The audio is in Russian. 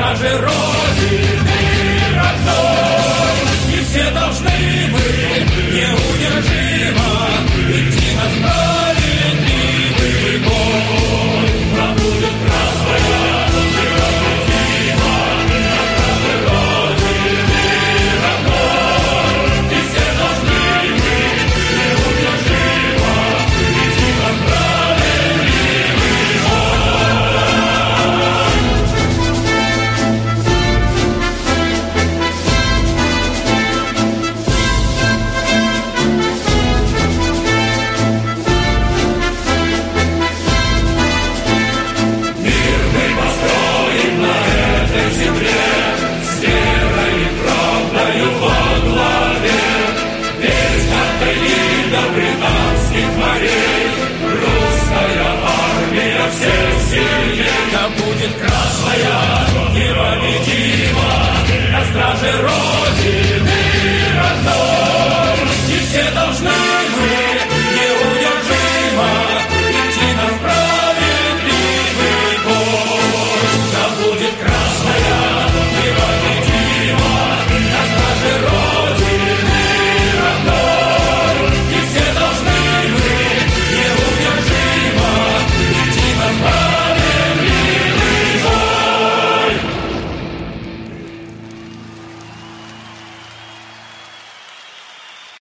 страже Родины родной. И все должны мы неудержимо идти на справедливый бой. Да будет красная необратима на страже Родины родной. И все должны мы неудержимо идти на справедливый британских морей. Русская армия всех сильней. Да будет красная